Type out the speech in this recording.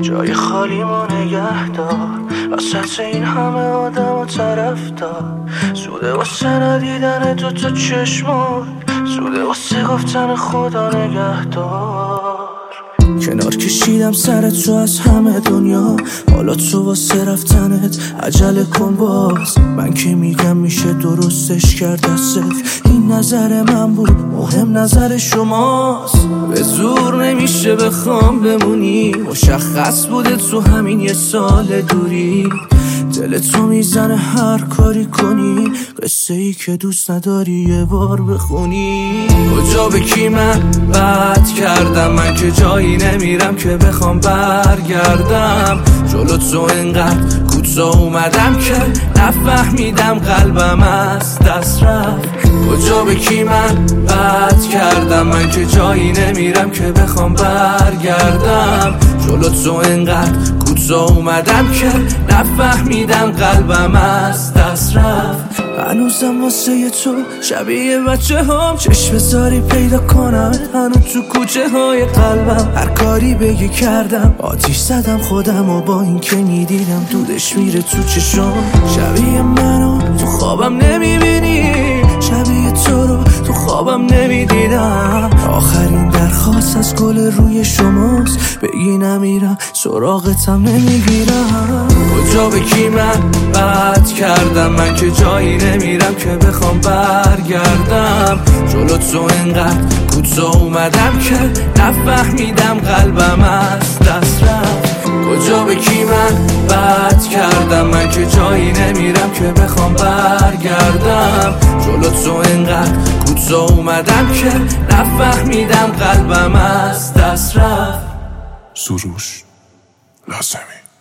جای خالیمو نگه دار وسط این همه آدم و طرفدار. سوده واسه ندیدن تو چشمات، سوده واسه گفتن خدا نگهدار. کنار کشیدم سر تو از همه دنیا، حالا تو واسه رفتنت عجله کن باز. من که میگم میشه درستش کرد دستت، این نظر من بود مهم نظر شماست. به زور نمیشه بخوام بمونی، مشخص بوده تو همین یه سال دوری. دل تو میزنه هر کاری کنی، قصه ای که دوست نداری یه بار بخونی. کجا به کی من بد کردم، من که جایی نمیرم که بخوام برگردم. جلو تو انقدر کوتاه اومدم که نفهمیدم قلبم از دست رفت. کجا به کی من بد کردم، من که جایی نمیرم که بخوام برگردم. جلو تو انقدر کوتاه اومدم که نفهمیدم قلبم از دست رفت. هنوزم واسه تو شبیه بچه هم چشم بذاری پیدا کنم، هنوز تو کوچه های قلبم هر کاری بگی کردم. آتیش زدم خودم و با این که میدیدم دودش میره تو چشم. شبیه منو تو خوابم نمیبینی، شبیه تو رو تو خوابم نمیدیدم. آخرین درخواست از گل روی شماست، بگی نمیرم سراغتم نمیگیرم. کجا به کی من بد کردم، من که جایی نمیرم که بخوام برگردم. جلو تو انقدر کوتاه اومدم که نفهمیدم قلبم از دست رفت. کجا به کی من بد کردم، من که جایی نمیرم که بخوام برگردم. جلو تو انقدر کوتاه اومدم که نفهمیدم قلبم از دست رفت. سروش لازمی.